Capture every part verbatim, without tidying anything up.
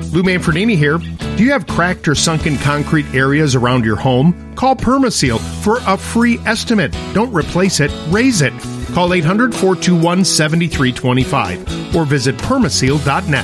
Lou Manfredini here. Do you have cracked or sunken concrete areas around your home? Call Permaseal for a free estimate. Don't replace it, raise it. Call eight hundred, four two one, seven three two five or visit permaseal dot net.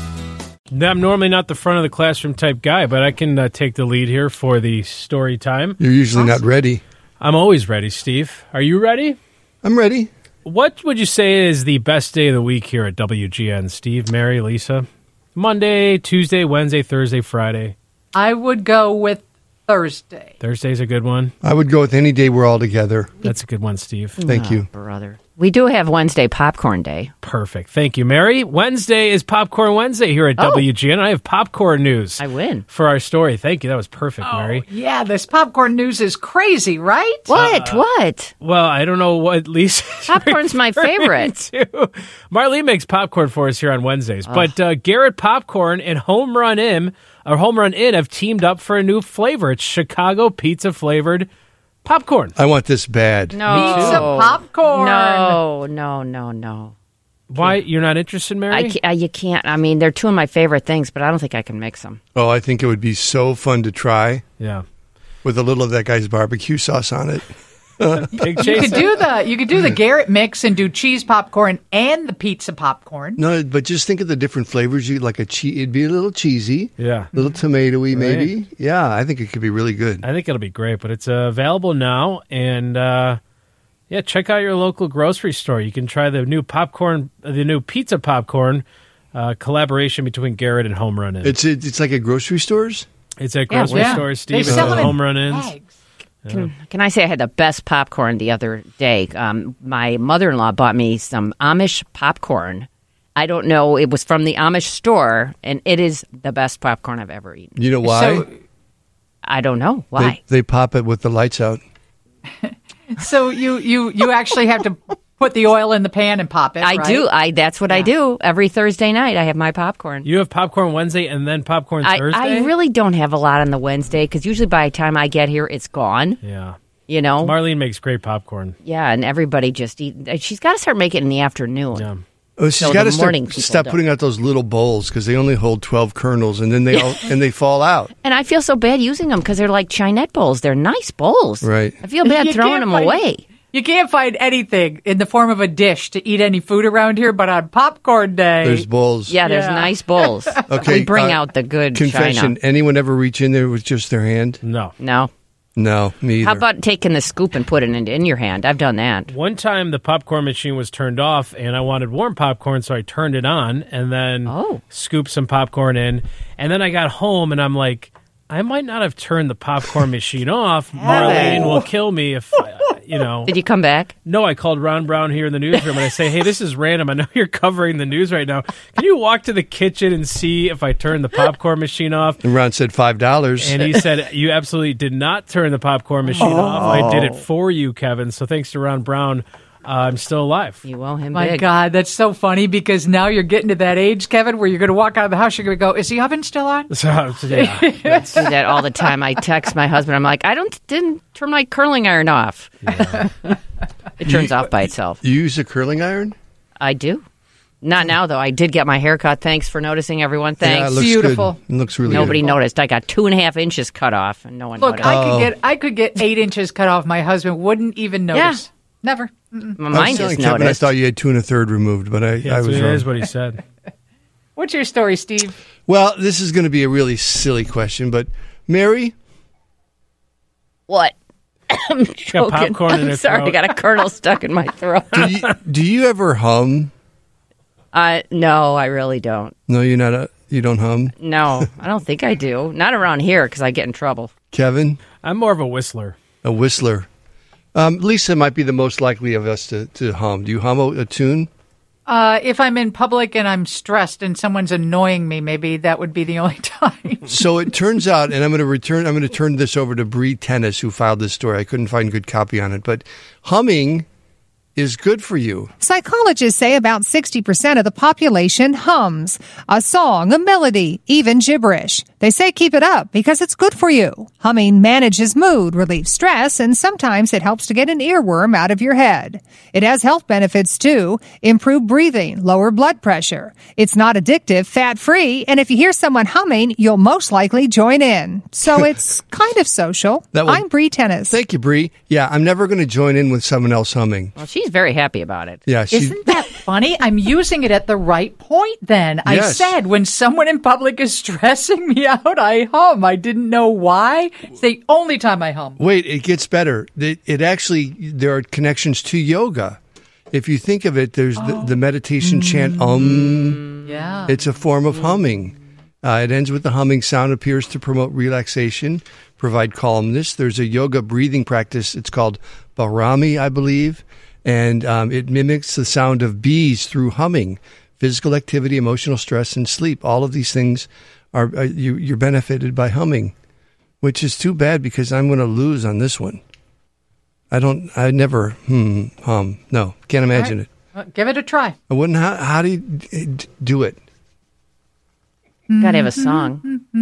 I'm normally not the front of the classroom type guy, but I can uh, take the lead here for the story time. You're usually awesome. Not ready. I'm always ready, Steve. Are you ready? I'm ready. What would you say is the best day of the week here at W G N? Steve, Mary, Lisa? Monday, Tuesday, Wednesday, Thursday, Friday. I would go with Thursday. Thursday's a good one. I would go with any day we're all together. That's a good one, Steve. Thank oh, you. Brother. We do have Wednesday Popcorn Day. Perfect. Thank you, Mary. Wednesday is Popcorn Wednesday here at oh. W G N. I have popcorn news. I win. For our story. Thank you. That was perfect, oh, Mary. Yeah, this popcorn news is crazy, right? What? Uh, what? Well, I don't know what Lisa. Popcorn's my favorite. To. Marlene makes popcorn for us here on Wednesdays. Oh. But uh, Garrett Popcorn and Home Run Inn, or Home Run Inn have teamed up for a new flavor. It's Chicago pizza flavored popcorn. I want this bad. No. Pizza popcorn. No, no, no, no. Why? You're not interested, Mary? I can't, uh, you can't. I mean, they're two of my favorite things, but I don't think I can mix them. Oh, I think it would be so fun to try. Yeah. With a little of that guy's barbecue sauce on it. Pig you could do the you could do the Garrett mix and do cheese popcorn and the pizza popcorn. No, but just think of the different flavors. You like a cheese. It'd be a little cheesy. Yeah. A little tomatoey, right. maybe. Yeah, I think it could be really good. I think it'll be great, but it's uh, available now, and uh, yeah, check out your local grocery store. You can try the new popcorn, the new pizza popcorn uh, collaboration between Garrett and Home Run Inn. It's it's like at grocery stores. It's at grocery yeah, stores, Steve. They sell and it Home Run Inns. Bags. Can, can I say I had the best popcorn the other day? Um, my mother-in-law bought me some Amish popcorn. I don't know. It was from the Amish store, and it is the best popcorn I've ever eaten. You know why? So, I don't know. Why? They, they pop it with the lights out. so you, you, you actually have to put the oil in the pan and pop it, I right? do. I That's what yeah. I do. Every Thursday night, I have my popcorn. You have popcorn Wednesday and then popcorn I, Thursday? I really don't have a lot on the Wednesday, because usually by the time I get here, it's gone. Yeah. You know? Marlene makes great popcorn. Yeah, and everybody just eat. She's got to start making it in the afternoon. Yeah. Oh, she's So got to the morning start people stop don't. putting out those little bowls because they only hold twelve kernels, and then they all, and they fall out. And I feel so bad using them because they're like Chinette bowls. They're nice bowls. Right. I feel bad You throwing can't them find- away. You can't find anything in the form of a dish to eat any food around here, but on popcorn day, There's bowls. Yeah, there's Yeah. nice bowls. Okay, we bring uh, out the good Confession: china. anyone ever reach in there with just their hand? No. No. No, me either. How about taking the scoop and putting it in your hand? I've done that. One time the popcorn machine was turned off, and I wanted warm popcorn, so I turned it on and then Oh. scooped some popcorn in. And then I got home, and I'm like, I might not have turned the popcorn machine off. Marlene will kill me if, I, you know. Did you come back? No, I called Ron Brown here in the newsroom, and I say, hey, this is random. I know you're covering the news right now. Can you walk to the kitchen and see if I turned the popcorn machine off? And Ron said five dollars. And he said, you absolutely did not turn the popcorn machine Oh. off. I did it for you, Kevin. So thanks to Ron Brown, uh, I'm still alive. You owe him my big. God, that's so funny because now you're getting to that age, Kevin, where you're going to walk out of the house, you're going to go, is the oven still on? So, yeah. I do that all the time. I text my husband. I'm like, I don't didn't turn my curling iron off. yeah. It turns off by itself. You use a curling iron? I do. Not now, though. I did get my hair cut. Thanks for noticing, everyone. Yeah, Thanks. it looks Beautiful. Good. It looks really Nobody good. noticed. I got two and a half inches cut off, and no one Look, noticed. I Oh. could get I could get eight inches cut off. My husband wouldn't even notice. Never. Mm-mm. My I mind was telling just Kevin I noticed. thought you had two and a third removed, but I, Yeah, I so was it wrong. is what he said. What's your story, Steve? Well, this is going to be a really silly question, but Mary, What? I'm joking. popcorn in I'm her sorry. throat. I got a kernel stuck in my throat. do you, do you ever hum? Uh, no, I really don't. No, you're not a. You don't hum, No, I don't think I do. Not around here because I get in trouble. Kevin, I'm more of a whistler. a whistler. Um, Lisa might be the most likely of us to, to hum. Do you hum a, a tune? Uh, if I'm in public and I'm stressed and someone's annoying me, maybe that would be the only time. So it turns out, and I'm going to return. I'm going to turn this over to Bree Tennis, who filed this story. I couldn't find good copy on it, but humming is good for you. Psychologists say about sixty percent of the population hums. A song, a melody, even gibberish. They say keep it up because it's good for you. Humming manages mood, relieves stress, and sometimes it helps to get an earworm out of your head. It has health benefits too. Improve breathing, lower blood pressure. It's not addictive, fat-free, and if you hear someone humming, you'll most likely join in. So it's kind of social. That would- I'm Bree Tennis. Thank you, Bree. Yeah, I'm never going to join in with someone else humming. Well, she's very happy about it. Yeah, she, Isn't that funny? I'm using it at the right point then. I Yes. said when someone in public is stressing me out, I hum. I didn't know why. It's the only time I hum. Wait, it gets better. It, it actually, there are connections to yoga. If you think of it, there's the, the meditation chant, um. Yeah. It's a form of humming. Uh, it ends with the humming sound, appears to promote relaxation, provide calmness. There's a yoga breathing practice. It's called Bharami, I believe. And um, it mimics the sound of bees through humming. Physical activity, emotional stress, and sleep. All of these things are, uh, you, you're benefited by humming, which is too bad because I'm going to lose on this one. I don't, I never hmm, hum. No, can't imagine it. Well, give it a try. I wouldn't, how, how do you d- do it? Gotta have a song.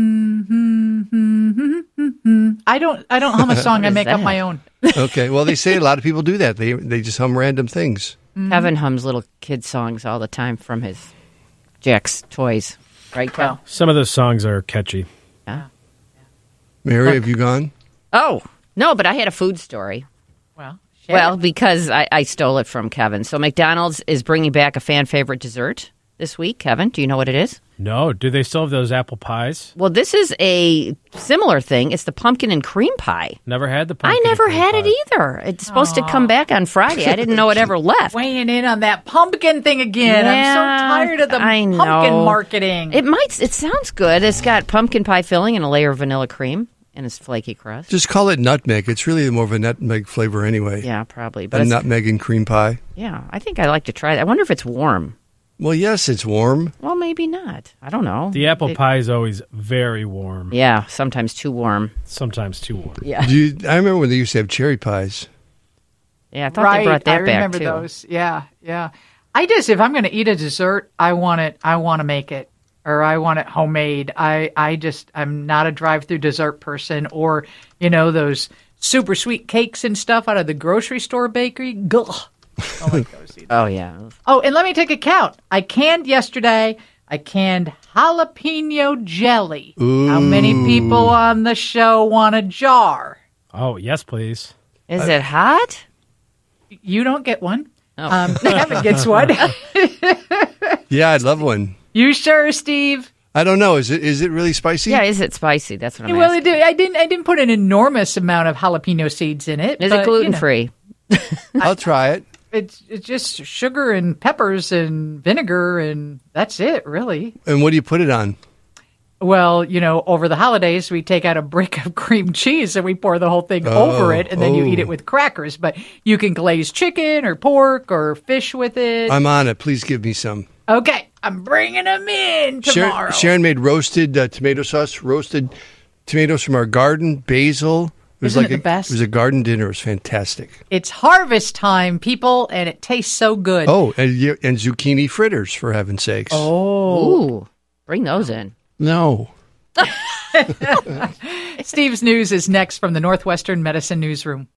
I don't I don't hum a song. I is make up that? my own. Okay, well, they say a lot of people do that. They they just hum random things. Kevin hums little kid songs all the time from his Jack's toys. Right, Kel? Well, Some of those songs are catchy. Yeah. Mary, have you gone? Oh, no, but I had a food story. well, share Well, it. because I, I stole it from Kevin. So McDonald's is bringing back a fan favorite dessert this week. Kevin, do you know what it is? No, do they still have those apple pies? Well, this is a similar thing. It's the pumpkin and cream pie. Never had the I pumpkin never cream had pie. it either. It's supposed to come back on Friday. I didn't know it ever left. weighing in on that pumpkin thing again. I'm Yeah, so tired of the I pumpkin know. marketing. It might. It sounds good. It's got pumpkin pie filling and a layer of vanilla cream and it's flaky crust. Just call it nutmeg. It's really more of a nutmeg flavor anyway. Yeah, probably. But A it's, nutmeg and cream pie. yeah, I think I like to try that. I wonder if it's warm. Well, yes, it's warm. Well, maybe not. I don't know. The apple It- pie is always very warm, Yeah, sometimes too warm. sometimes too warm. Yeah, Do you, I remember when they used to have cherry pies. yeah. I thought right. they brought that I back remember too. those. Yeah, yeah. I just if I'm going to eat a dessert, I want it. I want to make it, or I want it homemade. I I just I'm not a drive-through dessert person, or you know those super sweet cakes and stuff out of the grocery store bakery. Gugh. I don't like those either. Oh yeah. Oh, and let me take a count. I canned yesterday. I canned jalapeno jelly. How many people on the show want a jar? Oh, yes, please. Is it hot? You don't get one. Oh. Um, Kevin gets one. Yeah, I'd love one. You sure, Steve? I don't know. Is it is it really spicy? Yeah, is it spicy? That's what I'm Well, asking. it, I didn't. I didn't put an enormous amount of jalapeno seeds in it. Is but, it you gluten know, free? I'll try it. it's it's just sugar and peppers and vinegar, and that's it, really. And what do you put it on? Well, you know, over the holidays, we take out a brick of cream cheese and we pour the whole thing Oh, over it, and then you eat oh. it with crackers. But you can glaze chicken or pork or fish with it. I'm on it. Please give me some. Okay, I'm bringing them in tomorrow. Sharon, Sharon made roasted uh, tomato sauce, roasted tomatoes from our garden, basil. It was Isn't like it the a, best? It was a garden dinner. It was fantastic. It's harvest time, people, and it tastes so good. Oh, and, you- and zucchini fritters, for heaven's sakes. Oh. Ooh, bring those in. No. Steve's News is next from the Northwestern Medicine Newsroom.